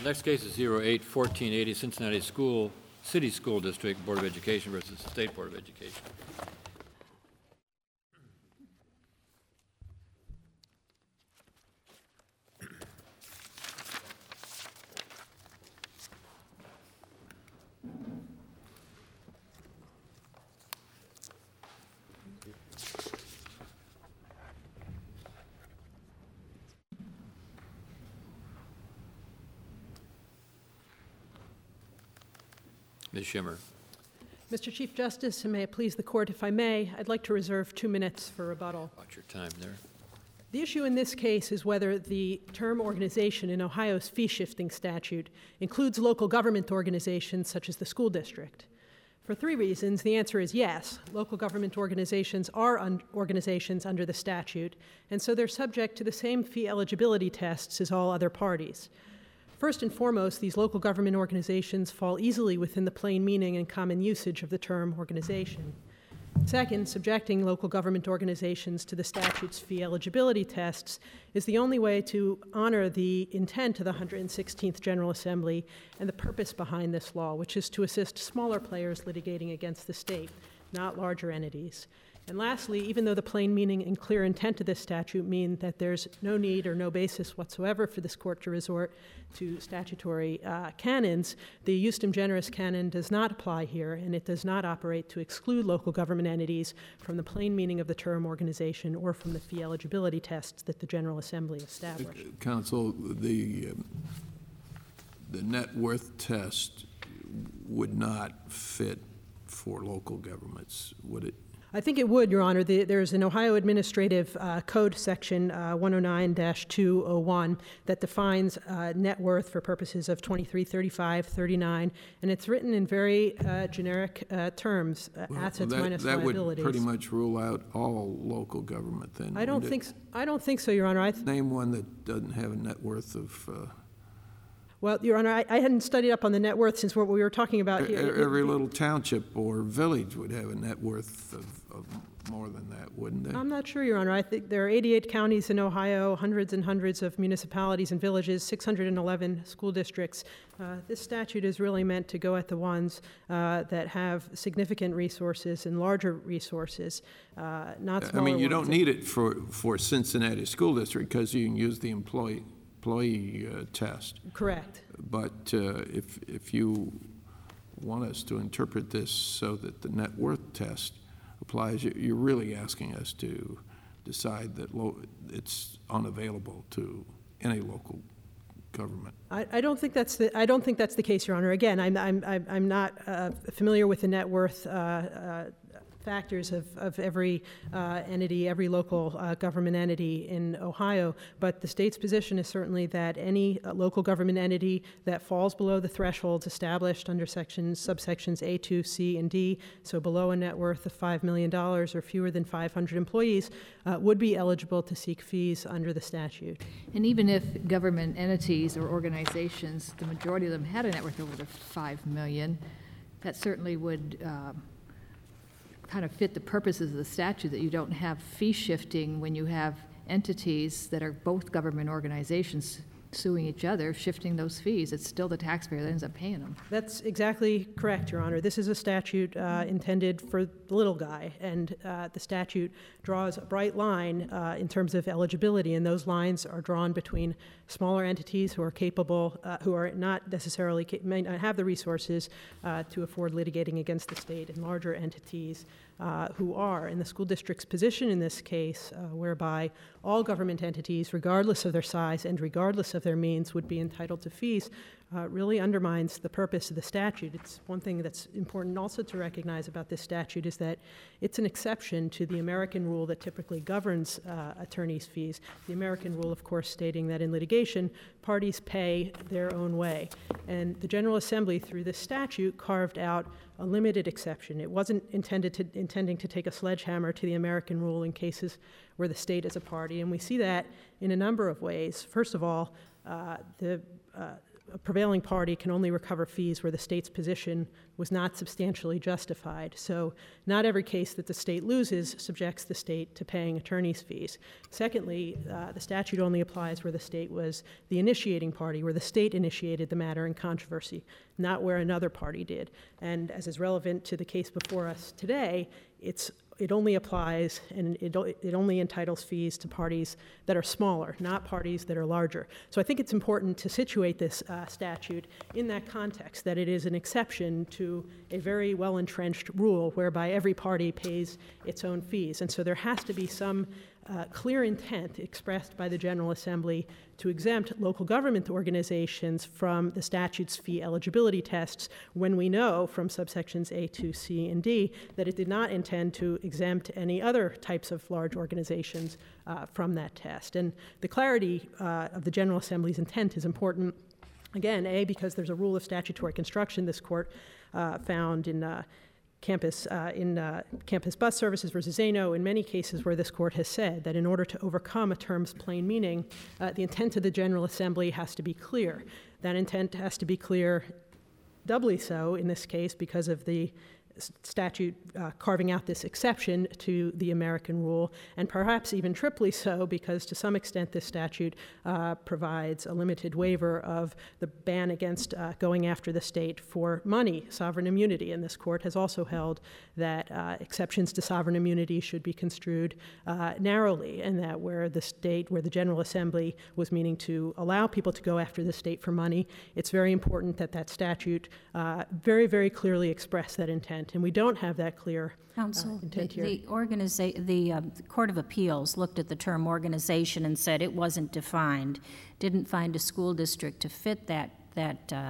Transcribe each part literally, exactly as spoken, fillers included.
Next case is zero eight fourteen eighty Cincinnati School City School District Board of Education versus the State Board of Education. Miz Schimmer. Mister Chief Justice, and may it please the Court, if I may, I'd like to reserve two minutes for rebuttal. Watch your time there. The issue in this case is whether the term organization in Ohio's fee-shifting statute includes local government organizations such as the school district. For three reasons, the answer is yes. Local government organizations are un- organizations under the statute, and so they're subject to the same fee eligibility tests as all other parties. First and foremost, these local government organizations fall easily within the plain meaning and common usage of the term organization. Second, subjecting local government organizations to the statute's fee eligibility tests is the only way to honor the intent of the one hundred sixteenth General Assembly and the purpose behind this law, which is to assist smaller players litigating against the state, not larger entities. And lastly, even though the plain meaning and clear intent of this statute mean that there's no need or no basis whatsoever for this court to resort to statutory uh, canons, the justum generis canon does not apply here, and it does not operate to exclude local government entities from the plain meaning of the term organization or from the fee eligibility tests that the General Assembly established. Counsel, the, um, the net worth test would not fit for local governments, would it? I think it would, Your Honor. The, there's an Ohio Administrative uh, Code section uh, one oh nine dash two oh one that defines uh, net worth for purposes of twenty-three, thirty-five, thirty-nine, and it's written in very uh, generic uh, terms, uh, well, assets that, minus that liabilities. That would pretty much rule out all local government then. I don't think. So, I don't think so, Your Honor. I th- Name one that doesn't have a net worth of. Uh, Well, Your Honor, I, I hadn't studied up on the net worth since what we were talking about here. Every little township or village would have a net worth of, of more than that, wouldn't they? I'm not sure, Your Honor. I think there are eighty-eight counties in Ohio, hundreds and hundreds of municipalities and villages, six hundred eleven school districts. Uh, this statute is really meant to go at the ones uh, that have significant resources and larger resources, uh, not smaller I mean, you ones. don't need it for, for Cincinnati School District because you can use the employee employee uh, test. Correct. But uh, if if you want us to interpret this so that the net worth test applies, you're really asking us to decide that lo- it's unavailable to any local government. I, I don't think that's the I don't think that's the case, Your Honor. Again, I'm I'm I'm I'm not uh, familiar with the net worth uh, uh, factors of, of every uh, entity, every local uh, government entity in Ohio, but the state's position is certainly that any uh, local government entity that falls below the thresholds established under sections, subsections A two, C, and D, so below a net worth of five million dollars or fewer than five hundred employees, uh, would be eligible to seek fees under the statute. And even if government entities or organizations, the majority of them had a net worth over the five million dollars, that certainly would uh, kind of fit the purposes of the statute, that you don't have fee shifting when you have entities that are both government organizations suing each other, shifting those fees. It's still the taxpayer that ends up paying them. That's exactly correct, Your Honor. This is a statute uh, intended for the little guy, and uh, the statute draws a bright line uh, in terms of eligibility, and those lines are drawn between smaller entities who are capable, uh, who are not necessarily, ca- may not have the resources uh, to afford litigating against the state, and larger entities uh, who are. In the school district's position in this case, uh, whereby all government entities, regardless of their size and regardless of their means, would be entitled to fees, uh, really undermines the purpose of the statute. It's one thing that's important also to recognize about this statute is that it's an exception to the American rule that typically governs uh, attorneys' fees. The American rule, of course, stating that in litigation, parties pay their own way. And the General Assembly, through this statute, carved out a limited exception. It wasn't intended to, intending to take a sledgehammer to the American rule in cases where the state is a party, and we see that in a number of ways. First of all, uh, the uh, a prevailing party can only recover fees where the state's position was not substantially justified. So not every case that the state loses subjects the state to paying attorney's fees. Secondly, uh, the statute only applies where the state was the initiating party, where the state initiated the matter in controversy, not where another party did. And as is relevant to the case before us today, it's it only applies and it, it only entitles fees to parties that are smaller, not parties that are larger. So I think it's important to situate this uh, statute in that context, that it is an exception to a very well-entrenched rule whereby every party pays its own fees. And so there has to be some uh, clear intent expressed by the General Assembly to exempt local government organizations from the statute's fee eligibility tests when we know from subsections A, two, C, and D that it did not intend to exempt any other types of large organizations uh, from that test. And the clarity uh, of the General Assembly's intent is important, again, A, because there's a rule of statutory construction this court uh, found in uh, Campus uh, in uh, Campus Bus Services versus Zeno, in many cases where this court has said that in order to overcome a term's plain meaning, uh, the intent of the General Assembly has to be clear. That intent has to be clear, doubly so in this case because of the statute uh, carving out this exception to the American rule, and perhaps even triply so because to some extent this statute uh, provides a limited waiver of the ban against uh, going after the state for money, sovereign immunity. And this court has also held that uh, exceptions to sovereign immunity should be construed uh, narrowly, and that where the state, where the General Assembly was meaning to allow people to go after the state for money, it's very important that that statute uh, very, very clearly express that intent. And we don't have that clear Counsel, uh, intent the, here. the, organiza- the uh, Court of Appeals looked at the term organization and said it wasn't defined, didn't find a school district to fit that that uh,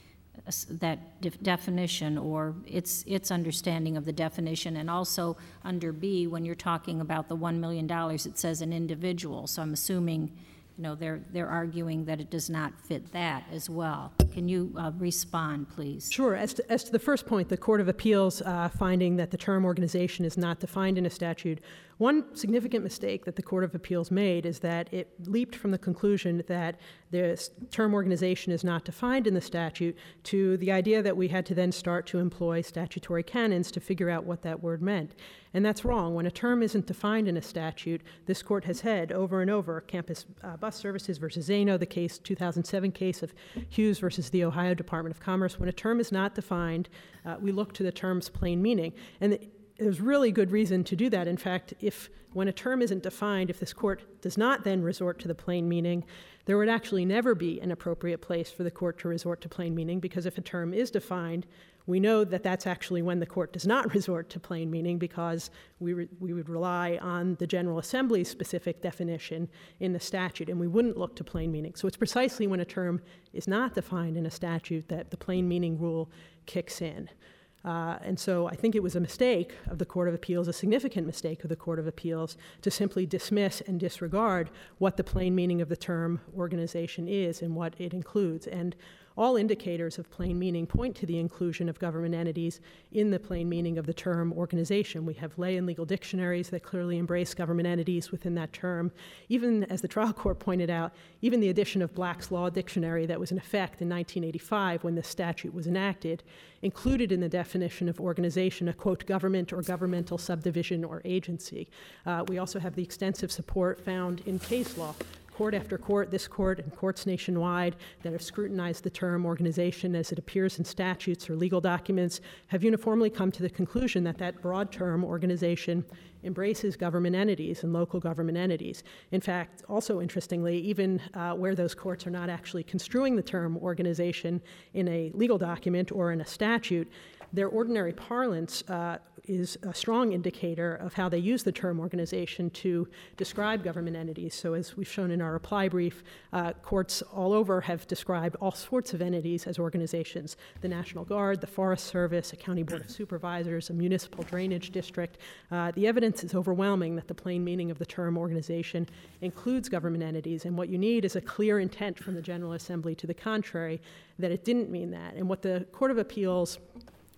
that de- definition or its its understanding of the definition. And also under B, when you're talking about the one million dollars, it says an individual. So I'm assuming, you know, they're they're arguing that it does not fit that as well. Can you uh, respond, please? Sure. As to, as to the first point, the Court of Appeals uh, finding that the term organization is not defined in a statute, one significant mistake that the Court of Appeals made is that it leaped from the conclusion that the term organization is not defined in the statute to the idea that we had to then start to employ statutory canons to figure out what that word meant. And that's wrong. When a term isn't defined in a statute, this court has said over and over, Campus uh, Bus Services versus Zeno, the case, two thousand seven case of Hughes versus the Ohio Department of Commerce, when a term is not defined, uh, we look to the term's plain meaning. And the, there's really good reason to do that. In fact, if when a term isn't defined, if this court does not then resort to the plain meaning, there would actually never be an appropriate place for the court to resort to plain meaning, because if a term is defined, we know that that's actually when the court does not resort to plain meaning, because we, re- we would rely on the General Assembly's specific definition in the statute, and we wouldn't look to plain meaning. So it's precisely when a term is not defined in a statute that the plain meaning rule kicks in. Uh, and so I think it was a mistake of the Court of Appeals, a significant mistake of the Court of Appeals, to simply dismiss and disregard what the plain meaning of the term organization is and what it includes. And all indicators of plain meaning point to the inclusion of government entities in the plain meaning of the term organization. We have lay and legal dictionaries that clearly embrace government entities within that term. Even, as the trial court pointed out, even the addition of Black's Law Dictionary that was in effect in nineteen eighty-five when this statute was enacted included in the definition of organization a, quote, government or governmental subdivision or agency. Uh, we also have the extensive support found in case law. Court after court, this court and courts nationwide that have scrutinized the term organization as it appears in statutes or legal documents have uniformly come to the conclusion that that broad term organization embraces government entities and local government entities. In fact, also interestingly, even uh, where those courts are not actually construing the term organization in a legal document or in a statute, their ordinary parlance uh, is a strong indicator of how they use the term organization to describe government entities. So as we've shown in our reply brief, uh, courts all over have described all sorts of entities as organizations: the National Guard, the Forest Service, a county board of supervisors, a municipal drainage district. Uh, the evidence is overwhelming that the plain meaning of the term organization includes government entities, and what you need is a clear intent from the General Assembly to the contrary, that it didn't mean that. And what the Court of Appeals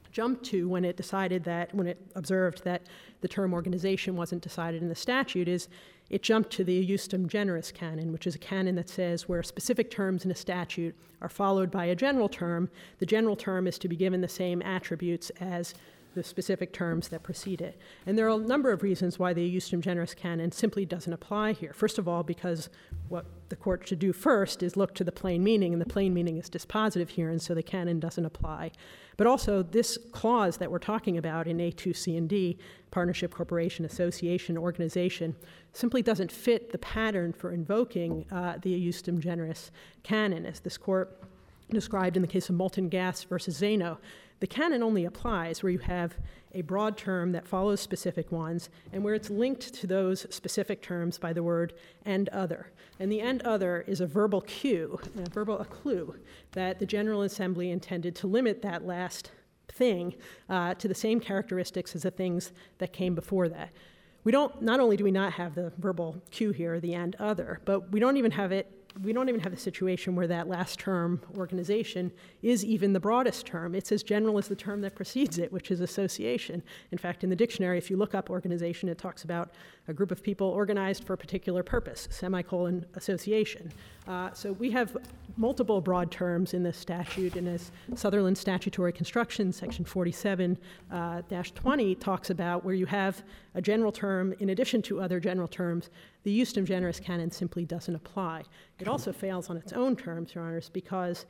jumped to when it decided that, when it observed that the term organization wasn't decided in the statute, is it jumped to the justum generis canon, which is a canon that says where specific terms in a statute are followed by a general term, the general term is to be given the same attributes as the specific terms that precede it. And there are a number of reasons why the justum generis canon simply doesn't apply here. First of all, because what the court should do first is look to the plain meaning, and the plain meaning is dispositive here, and so the canon doesn't apply. But also, this clause that we're talking about in A two C and D, partnership, corporation, association, organization, simply doesn't fit the pattern for invoking uh, the justum generis canon, as this court described in the case of Molten Gas versus Zeno. The canon only applies where you have a broad term that follows specific ones and where it's linked to those specific terms by the word and other. And the and other is a verbal cue, a verbal a clue, that the General Assembly intended to limit that last thing uh, to the same characteristics as the things that came before that. We don't, not only do we not have the verbal cue here, the and other, but we don't even have it We don't even have the situation where that last term, organization, is even the broadest term. It's as general as the term that precedes it, which is association. In fact, in the dictionary, if you look up organization, it talks about a group of people organized for a particular purpose, semicolon, association. Uh, so we have multiple broad terms in this statute, and as Sutherland Statutory Construction, section forty-seven dash twenty talks about, where you have a general term in addition to other general terms, the justum generis canon simply doesn't apply. It also fails on its own terms, Your Honors, because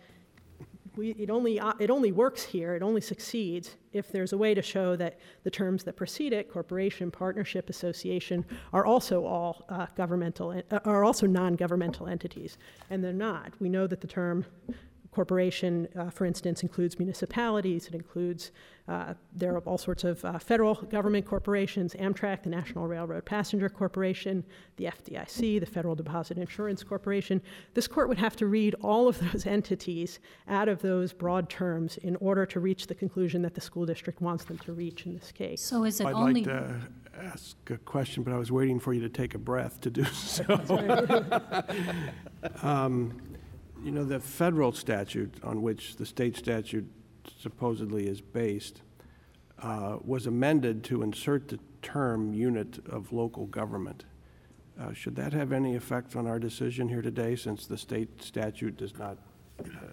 we, it, only, uh, it only works here, it only succeeds if there's a way to show that the terms that precede it, corporation, partnership, association, are also all uh, governmental, uh, are also non-governmental entities, and they're not. We know that the term corporation, uh, for instance, includes municipalities, it includes, uh, there are all sorts of uh, federal government corporations, Amtrak, the National Railroad Passenger Corporation, the F D I C, the Federal Deposit Insurance Corporation. This court would have to read all of those entities out of those broad terms in order to reach the conclusion that the school district wants them to reach in this case. So is it I'd only... like to ask a question, but I was waiting for you to take a breath to do so. um, You know, the federal statute on which the state statute supposedly is based uh, was amended to insert the term unit of local government. Uh, should that have any effect on our decision here today, since the state statute does not uh,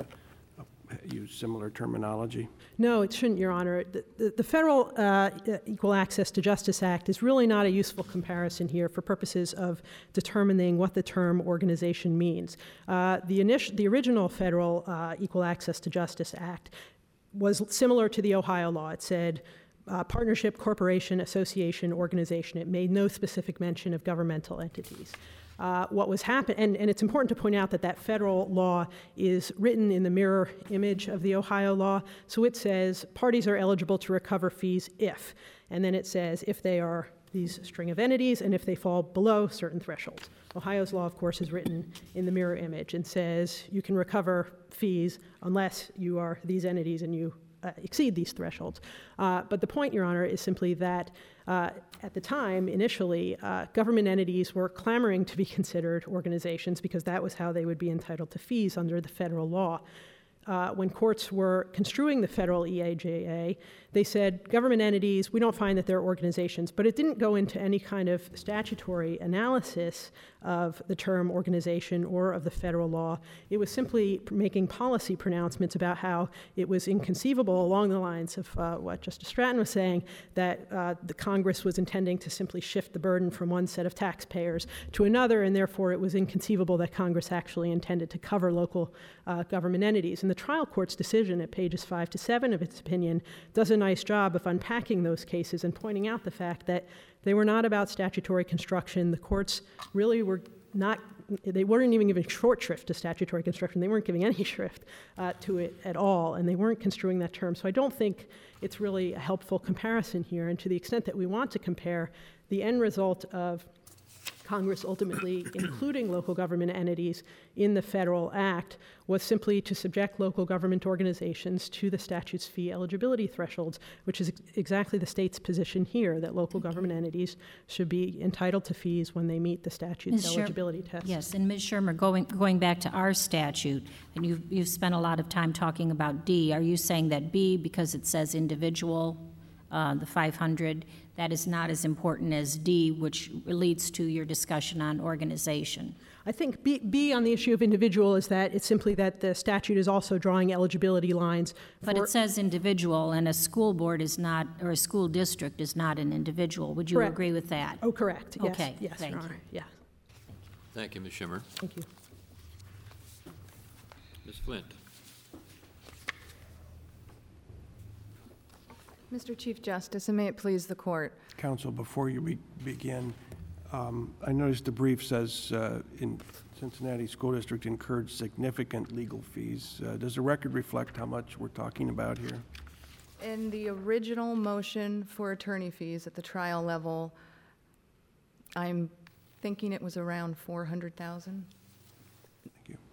use similar terminology? No, it shouldn't, Your Honor. The, the, the Federal uh, Equal Access to Justice Act is really not a useful comparison here for purposes of determining what the term organization means. Uh, the, initial, the original Federal uh, Equal Access to Justice Act was similar to the Ohio law. It said uh, partnership, corporation, association, organization. It made no specific mention of governmental entities. Uh, what was happening, and, and it's important to point out that that federal law is written in the mirror image of the Ohio law. So it says parties are eligible to recover fees if, and then it says if they are these string of entities and if they fall below certain thresholds. Ohio's law, of course, is written in the mirror image and says you can recover fees unless you are these entities and you uh, exceed these thresholds. Uh, but the point, Your Honor, is simply that uh, at the time, initially, uh, government entities were clamoring to be considered organizations because that was how they would be entitled to fees under the federal law. Uh, when courts were construing the federal E A J A, they said government entities, we don't find that they're organizations, but it didn't go into any kind of statutory analysis of the term organization or of the federal law. It was simply making policy pronouncements about how it was inconceivable along the lines of uh, what Justice Stratton was saying, that uh, the Congress was intending to simply shift the burden from one set of taxpayers to another, and therefore it was inconceivable that Congress actually intended to cover local uh, government entities. And the trial court's decision at pages five to seven of its opinion does a nice job of unpacking those cases and pointing out the fact that they were not about statutory construction. The courts really were not, they weren't even giving short shrift to statutory construction. They weren't giving any shrift uh, to it at all, and they weren't construing that term. So I don't think it's really a helpful comparison here. And to the extent that we want to compare, the end result of Congress ultimately including local government entities in the federal act was simply to subject local government organizations to the statute's fee eligibility thresholds, which is ex- exactly the state's position here, that local government entities should be entitled to fees when they meet the statute's Miz Sher- eligibility test. Yes, and Miz Shermer, going, going back to our statute, and you've, you've spent a lot of time talking about D, are you saying that B, because it says individual, uh, the five hundred, that is not as important as D, which leads to your discussion on organization? I think B, B on the issue of individual is that it's simply that the statute is also drawing eligibility lines. But for, it says individual, and a school board is not, or a school district is not an individual. Would you Correct. agree with that? Oh, correct. Yes, Okay, yes, thank Your you. Honor. Yeah, Thank you, Miz Schimmer. thank you. Miz Flint. Mister Chief Justice, and may it please the court. Counsel, before you be- begin, um, I noticed the brief says uh, in Cincinnati School District incurred significant legal fees. Uh, Does the record reflect how much we're talking about here? In the original motion for attorney fees at the trial level, I'm thinking it was around four hundred thousand. Thank you.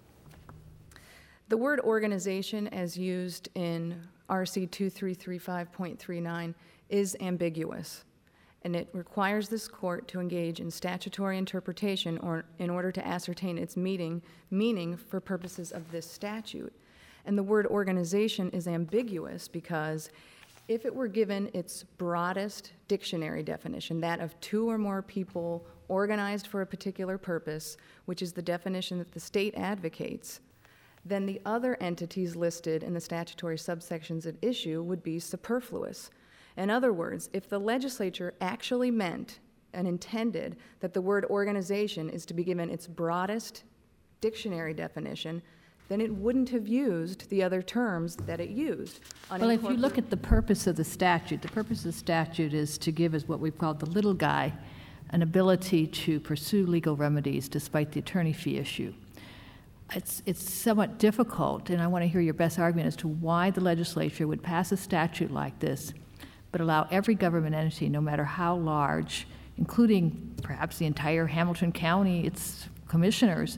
The word organization, as used in R C twenty-three thirty-five point three nine, is ambiguous, and it requires this court to engage in statutory interpretation or in order to ascertain its meaning, meaning for purposes of this statute. And the word organization is ambiguous because if it were given its broadest dictionary definition, that of two or more people organized for a particular purpose, which is the definition that the state advocates, then the other entities listed in the statutory subsections at issue would be superfluous. In other words, if the legislature actually meant and intended that the word organization is to be given its broadest dictionary definition, then it wouldn't have used the other terms that it used. Well, if you look at the purpose of the statute, the purpose of the statute is to give us what we've called the little guy an ability to pursue legal remedies despite the attorney fee issue. It's, it's somewhat difficult, and I want to hear your best argument as to why the legislature would pass a statute like this, but allow every government entity, no matter how large, including perhaps the entire Hamilton County, its commissioners,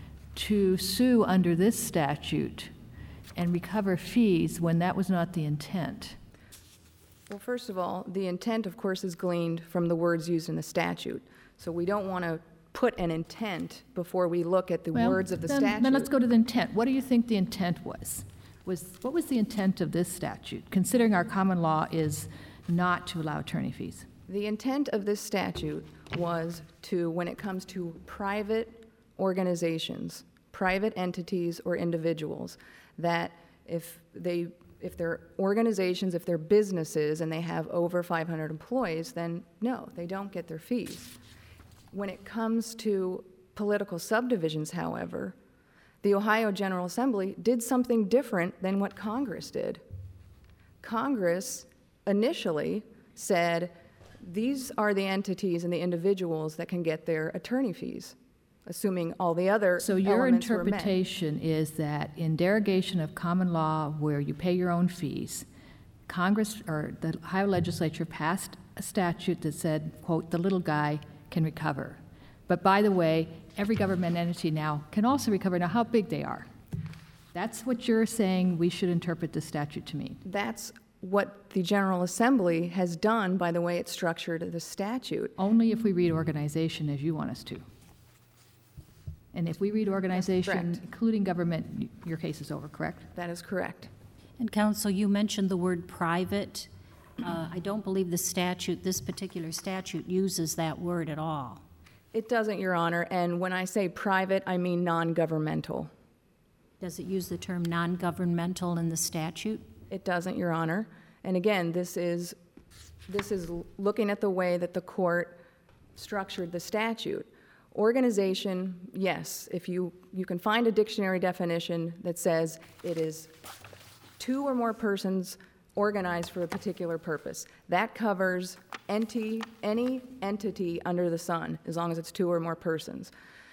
to sue under this statute and recover fees when that was not the intent. Well, first of all, the intent, of course, is gleaned from the words used in the statute. So we don't want to put an intent before we look at the Well, words of the then, statute. Then let's go to the intent. What do you think the intent was? Was what was the intent of this statute, considering our common law is not to allow attorney fees? The intent of this statute was to, when it comes to private organizations, private entities or individuals, that if they, if they're organizations, if they're businesses and they have over five hundred employees, then no, they don't get their fees. When it comes to political subdivisions, however, the Ohio General Assembly did something different than what Congress did. Congress initially said, these are the entities and the individuals that can get their attorney fees, assuming all the other So your elements were met. interpretation is that in derogation of common law where you pay your own fees, Congress or the Ohio legislature passed a statute that said, quote, the little guy can recover. But by the way, every government entity now can also recover, now how big they are. That's what you're saying we should interpret the statute to mean. That's what the General Assembly has done by the way it structured the statute. Only if we read organization as you want us to. And if we read organization, correct. including government, y- your case is over, correct? That is correct. And counsel, you mentioned the word private. Uh, I don't believe the statute, this particular statute, uses that word at all. It doesn't, Your Honor, and when I say private, I mean non-governmental. Does it use the term non-governmental in the statute? It doesn't, Your Honor. And again, this is, this is looking at the way that the court structured the statute. Organization, yes, if you, you can find a dictionary definition that says it is two or more persons organized for a particular purpose. That covers enti, any entity under the sun, as long as it's two or more persons.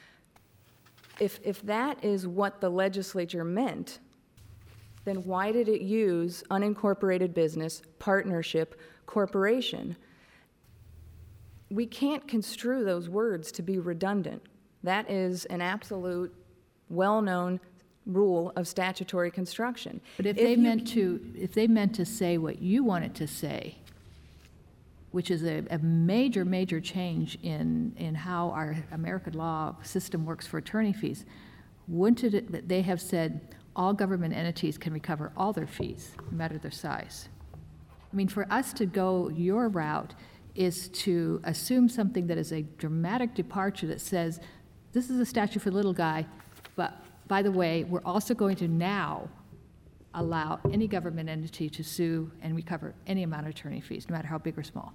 If, if that is what the legislature meant, then why did it use unincorporated business, partnership, corporation? we can't construe those words to be redundant. That is an absolute, well-known rule of statutory construction. But if If they you- meant to, if they meant to say what you want it to say, which is a, a major, major change in, in how our American law system works for attorney fees, wouldn't it, they have said all government entities can recover all their fees, no matter their size? I mean, for us to go your route is to assume something that is a dramatic departure that says, this is a statute for the little guy, but by the way, we're also going to now allow any government entity to sue and recover any amount of attorney fees, no matter how big or small.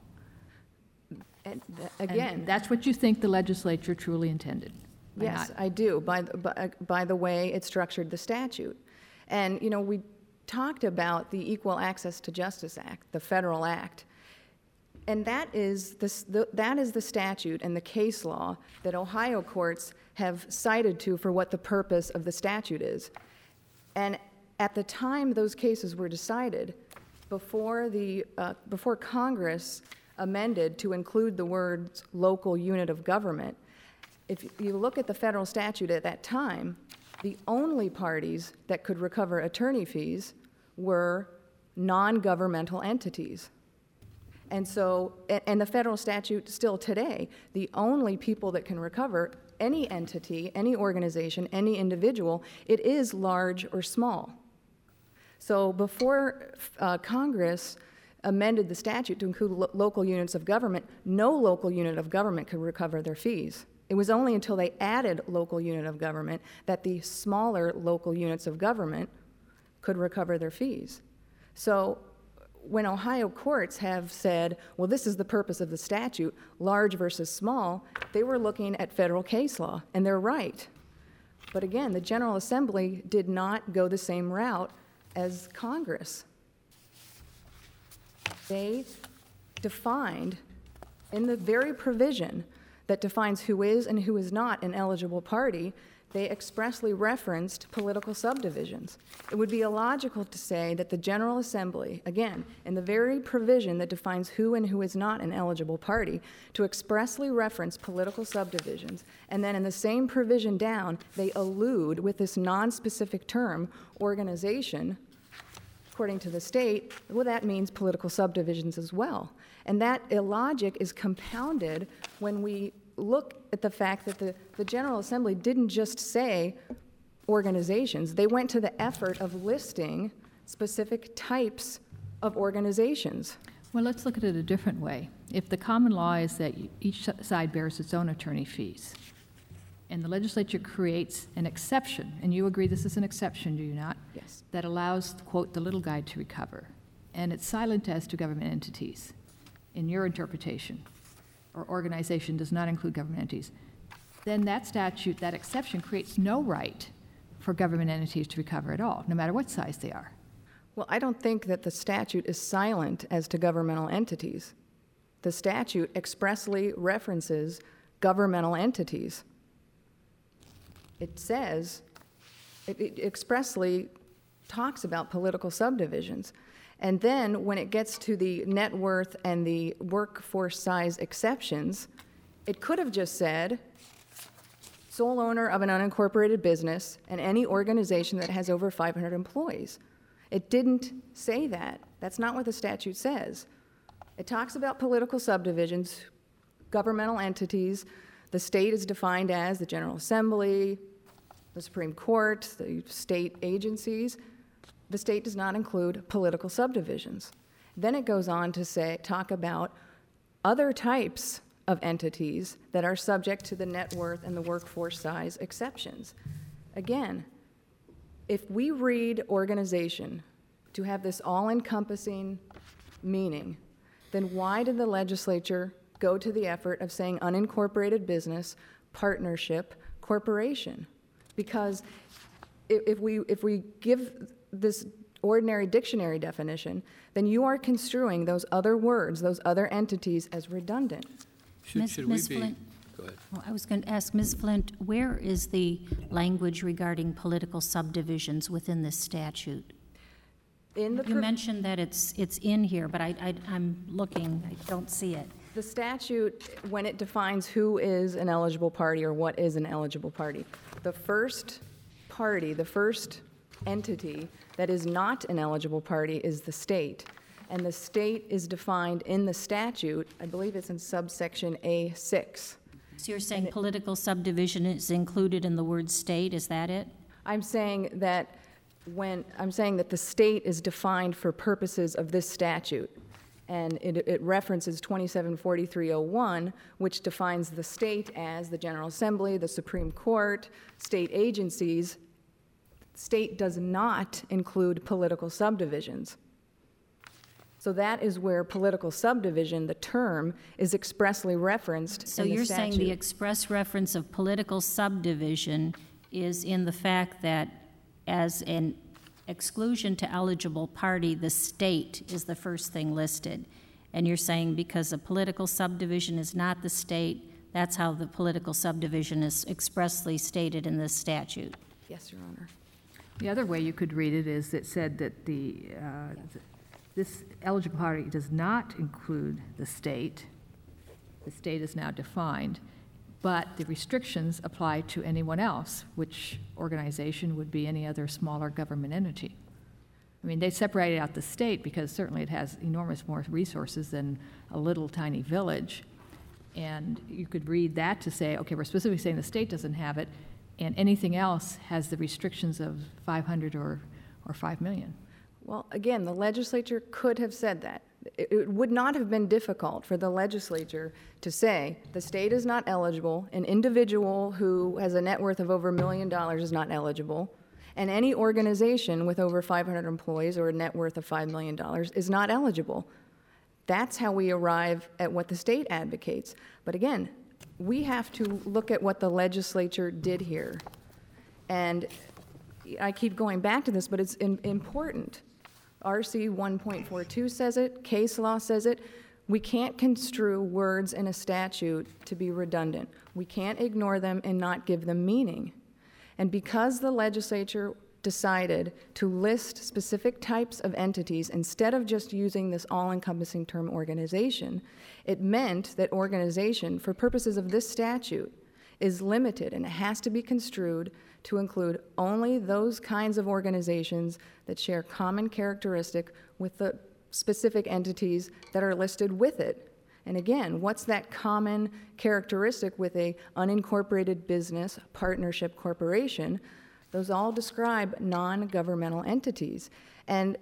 And th- And Again, that's what you think the legislature truly intended. by yes, not- I do, by, the- by, by the way it structured the statute. And, you know, we talked about the Equal Access to Justice Act, the federal act. And that is the, s- the, that is the statute and the case law that Ohio courts have cited to for what the purpose of the statute is. And at the time those cases were decided, before, the, uh, before Congress amended to include the words local unit of government, if you look at the federal statute at that time, the only parties that could recover attorney fees were non-governmental entities. And so, a- and the federal statute still today, the only people that can recover, any entity, any organization, any individual, it is large or small. So before uh, Congress amended the statute to include lo- local units of government, no local unit of government could recover their fees. It was only until they added local unit of government that the smaller local units of government could recover their fees. So when Ohio courts have said, well, this is the purpose of the statute, large versus small, they were looking at federal case law, and they're right. But again, the General Assembly did not go the same route as Congress. They defined, in the very provision that defines who is and who is not an eligible party, they expressly referenced political subdivisions. It would be illogical to say that the General Assembly, again, in the very provision that defines who and who is not an eligible party, to expressly reference political subdivisions, and then in the same provision down, they allude with this non-specific term, organization, according to the state, well, that means political subdivisions as well. And that illogic is compounded when we look at the fact that the, the General Assembly didn't just say organizations. They went to the effort of listing specific types of organizations. Well, let's look at it a different way. If the common law is that you- each side bears its own attorney fees, and the legislature creates an exception, and you agree this is an exception, do you not? Yes. That allows, quote, the little guy to recover, and it's silent as to government entities, in your interpretation, or organization does not include government entities, then that statute, that exception creates no right for government entities to recover at all, no matter what size they are. Well, I don't think that the statute is silent as to governmental entities. The statute expressly references governmental entities. It says, it it expressly talks about political subdivisions. And then when it gets to the net worth and the workforce size exceptions, it could have just said, sole owner of an unincorporated business and any organization that has over five hundred employees. It didn't say that. That's not what the statute says. It talks about political subdivisions, governmental entities. The state is defined as the General Assembly, the Supreme Court, the state agencies. The state does not include political subdivisions. Then it goes on to say, talk about other types of entities that are subject to the net worth and the workforce size exceptions. Again, if we read organization to have this all-encompassing meaning, then why did the legislature go to the effort of saying unincorporated business, partnership, corporation? Because if, if we if we give this ordinary dictionary definition, then you are construing those other words, those other entities as redundant. Should, Miz- should we Miz be? Flint? Go ahead. Well, I was going to ask Miz Flint, where is the language regarding political subdivisions within this statute? In the You pro- mentioned that it's, it's in here, but I, I, I'm looking, I don't see it. The statute, when it defines who is an eligible party or what is an eligible party, the first party, the first entity that is not an eligible party is the state. And the state is defined in the statute, I believe it's in subsection A six. So you're saying political subdivision is included in the word state, is that it? I'm saying that when, I'm saying that the state is defined for purposes of this statute. And it, it references twenty-seven forty-three oh one, which defines the state as the General Assembly, the Supreme Court, state agencies. State does not include political subdivisions. So that is where political subdivision, the term, is expressly referenced So in the you're statute. saying the express reference of political subdivision is in the fact that as an exclusion to eligible party, the state is the first thing listed. And you're saying because a political subdivision is not the state, that's how the political subdivision is expressly stated in this statute. Yes, Your Honor. The other way you could read it is it said that the, uh, this eligible party does not include the state. The state is now defined, but the restrictions apply to anyone else, which organization would be any other smaller government entity. I mean, they separated out the state because certainly it has enormous more resources than a little tiny village. And you could read that to say, okay, we're specifically saying the state doesn't have it, and anything else has the restrictions of five hundred or, or five million. Well, again, the legislature could have said that. It, it would not have been difficult for the legislature to say the state is not eligible, an individual who has a net worth of over a million dollars is not eligible, and any organization with over five hundred employees or a net worth of five million dollars is not eligible. That's how we arrive at what the state advocates. But again, we have to look at what the legislature did here. And I keep going back to this, but it's in, important. R C one point four two says it, case law says it. We can't construe words in a statute to be redundant. We can't ignore them and not give them meaning. And because the legislature decided to list specific types of entities instead of just using this all-encompassing term organization, it meant that organization, for purposes of this statute, is limited and it has to be construed to include only those kinds of organizations that share common characteristic with the specific entities that are listed with it. And again, what's that common characteristic with a unincorporated business, partnership, corporation? Those all describe non-governmental entities. And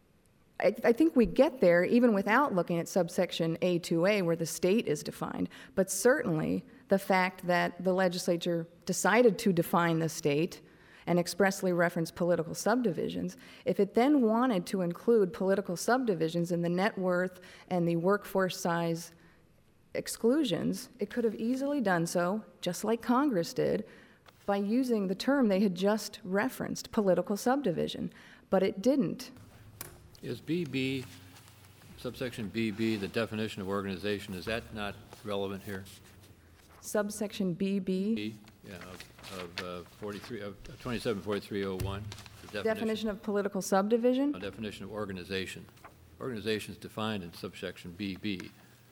I, I think we get there even without looking at subsection A two A where the state is defined. But certainly the fact that the legislature decided to define the state and expressly reference political subdivisions, if it then wanted to include political subdivisions in the net worth and the workforce size exclusions, it could have easily done so, just like Congress did, by using the term they had just referenced, political subdivision. But it didn't. Is B B, subsection B B, the definition of organization, is that not relevant here? Subsection B B, B, yeah, of, of uh, forty-three, of twenty-seven forty-three oh one. definition of political subdivision? A definition of organization. Organization is defined in subsection B B.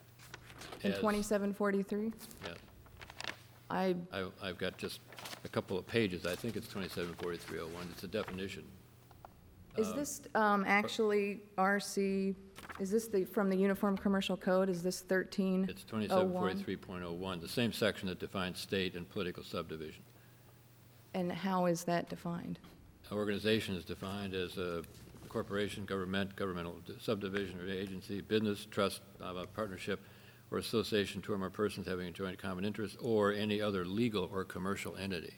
In as- twenty-seven forty-three? Yeah, I, I, I've got just a couple of pages. I think it's twenty-seven forty-three oh one. It's a definition. is this um, actually R C, is this the, from the Uniform Commercial Code? Is this thirteen It's oh twenty-seven one? forty-three point oh one, the same section that defines state and political subdivision. And how is that defined? Organization is defined as a corporation, government, governmental subdivision or agency, business, trust, uh, partnership, or association, two or more persons having a joint common interest, or any other legal or commercial entity.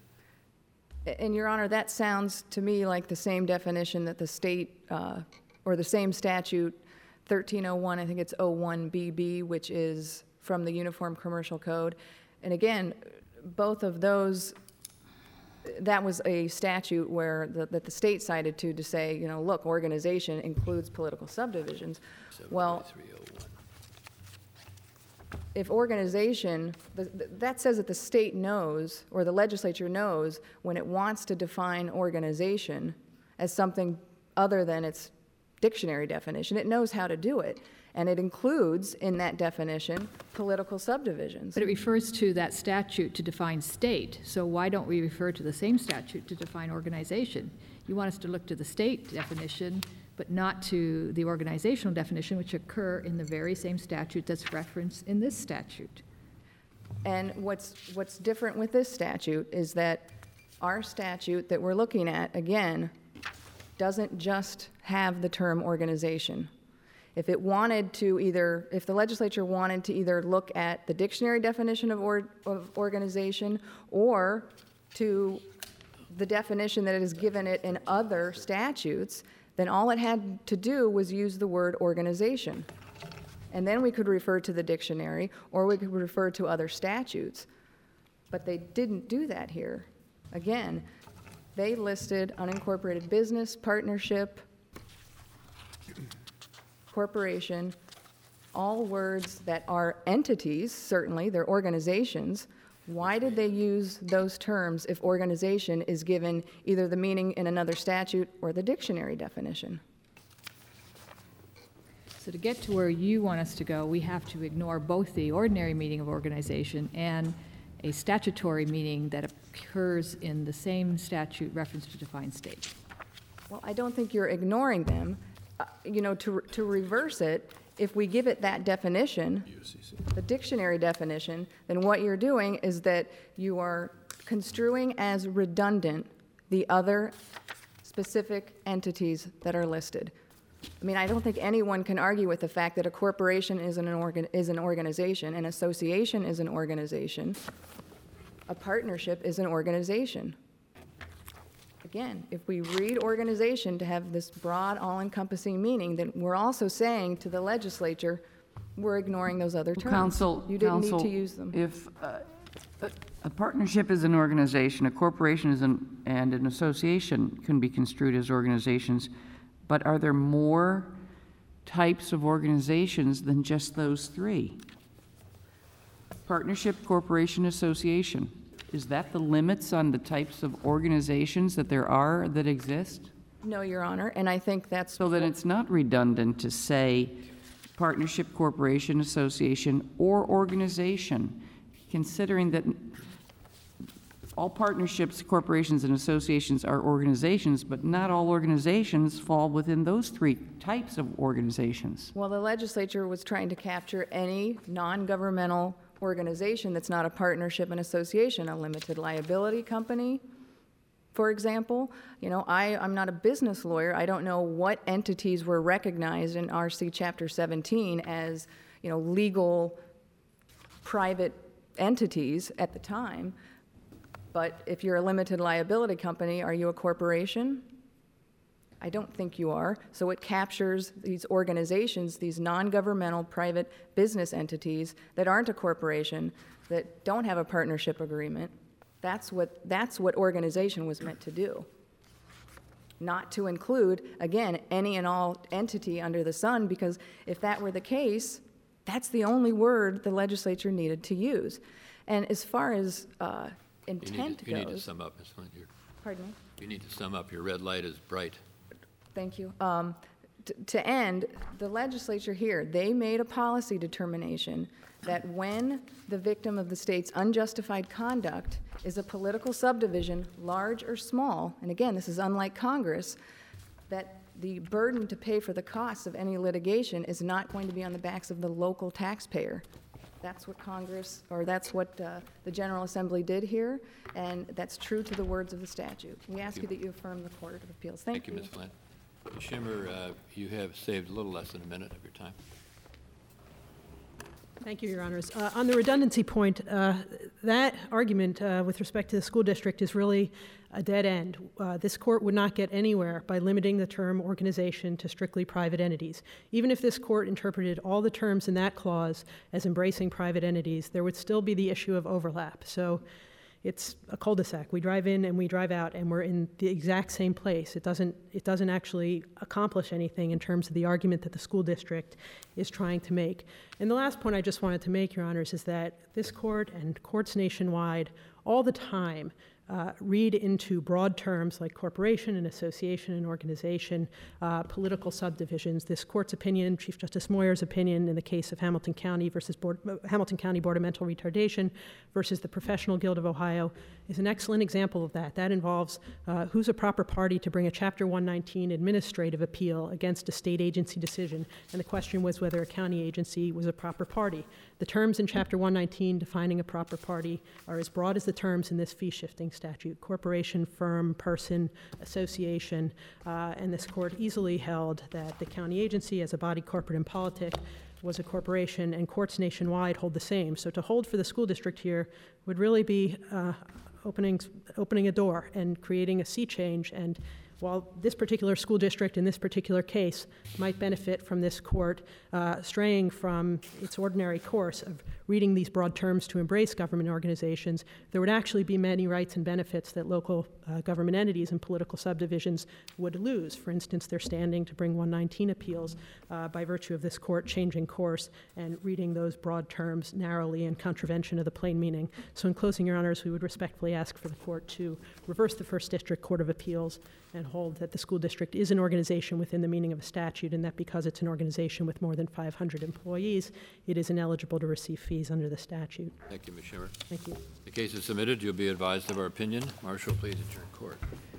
And, Your Honor, that sounds to me like the same definition that the state, uh, or the same statute, thirteen oh one, I think it's oh one B B, which is from the Uniform Commercial Code. And again, both of those, that was a statute where, the, that the state cited to, to say, you know, look, organization includes political subdivisions. Well, seven forty-three oh one. if organization, the- the- that says that the state knows, or the legislature knows, when it wants to define organization as something other than its dictionary definition. It knows how to do it. And it includes, in that definition, political subdivisions. But it refers to that statute to define state, so why don't we refer to the same statute to define organization? You want us to look to the state definition, but not to the organizational definition, which occur in the very same statute that's referenced in this statute. And what's, what's different with this statute is that our statute that we're looking at, again, doesn't just have the term organization. If it wanted to either, if the legislature wanted to either look at the dictionary definition of, or, of organization or to the definition that it has given it in other statutes, then all it had to do was use the word organization. And then we could refer to the dictionary or we could refer to other statutes. But they didn't do that here. Again, they listed unincorporated business, partnership, corporation, all words that are entities, certainly, they're organizations. Why did they use those terms if organization is given either the meaning in another statute or the dictionary definition? So to get to where you want us to go, we have to ignore both the ordinary meaning of organization and a statutory meaning that occurs in the same statute reference to define state. Well, I don't think you're ignoring them. Uh, you know, to, to reverse it, if we give it that definition, the dictionary definition, then what you're doing is that you are construing as redundant the other specific entities that are listed. I mean, I don't think anyone can argue with the fact that a corporation is an, organ, is an organization, an association is an organization, a partnership is an organization. Again, if we read organization to have this broad, all-encompassing meaning, then we're also saying to the legislature, we're ignoring those other terms. Counsel, You didn't counsel, need to use them. If uh, a- a partnership is an organization, a corporation is an, and an association can be construed as organizations, but are there more types of organizations than just those three? Partnership, corporation, association. Is that the limits on the types of organizations that there are that exist? No, Your Honor, and I think that's... So that it's not redundant to say partnership, corporation, association, or organization, considering that all partnerships, corporations, and associations are organizations, but not all organizations fall within those three types of organizations. Well, the legislature was trying to capture any non-governmental organization that's not a partnership and association, a limited liability company, for example. You know, I, I'm not a business lawyer. I don't know what entities were recognized in R C Chapter seventeen as, you know, legal private entities at the time. But if you're a limited liability company, are you a corporation? I don't think you are. So it captures these organizations, these non-governmental private business entities that aren't a corporation, that don't have a partnership agreement. That's what, that's what organization was meant to do. Not to include, again, any and all entity under the sun, because if that were the case, that's the only word the legislature needed to use. And as far as uh, You need intent to- You need to goes... sum up, Miz Flint. Your- Pardon me? You need to sum up. Your red light is bright. Thank you. Um, t- To end, the legislature here, they made a policy determination that when the victim of the state's unjustified conduct is a political subdivision, large or small, and again, this is unlike Congress, that the burden to pay for the costs of any litigation is not going to be on the backs of the local taxpayer. That's what Congress, or that's what uh, the General Assembly did here, and that's true to the words of the statute. We ask you that you affirm the Court of Appeals. Thank you. Thank you, Miz Flint. Miz Schimmer, uh, you have saved a little less than a minute of your time. Thank you, Your Honors. Uh, on the redundancy point, uh, that argument uh, with respect to the school district is really a dead end. Uh, this court would not get anywhere by limiting the term organization to strictly private entities. Even if this court interpreted all the terms in that clause as embracing private entities, there would still be the issue of overlap. So it's a cul-de-sac. We drive in and we drive out, and we're in the exact same place. It doesn't, it doesn't actually accomplish anything in terms of the argument that the school district is trying to make. And the last point I just wanted to make, Your Honors, is that this court and courts nationwide all the time uh, read into broad terms like corporation and association and organization, uh, political subdivisions. This court's opinion, Chief Justice Moyer's opinion in the case of Hamilton County versus Board, Hamilton County Board of Mental Retardation versus the Professional Guild of Ohio is an excellent example of that. That involves uh, who's a proper party to bring a Chapter one nineteen administrative appeal against a state agency decision, and the question was whether a county agency was a proper party. The terms in Chapter one nineteen defining a proper party are as broad as the terms in this fee-shifting statute: corporation, firm, person, association, uh, and this court easily held that the county agency, as a body corporate and politic, was a corporation, and courts nationwide hold the same. So to hold for the school district here would really be uh, opening, opening a door and creating a sea change. And while this particular school district in this particular case might benefit from this court uh, straying from its ordinary course of reading these broad terms to embrace government organizations, there would actually be many rights and benefits that local uh, government entities and political subdivisions would lose. For instance, their standing to bring one nineteen appeals uh, by virtue of this court changing course and reading those broad terms narrowly in contravention of the plain meaning. So in closing, Your Honors, we would respectfully ask for the court to reverse the First District Court of Appeals and hold that the school district is an organization within the meaning of a statute, and that because it's an organization with more than five hundred employees, it is ineligible to receive fees under the statute. Thank you, Miz Schimmer. Thank you. The case is submitted. You'll be advised of our opinion. Marshal, please adjourn court.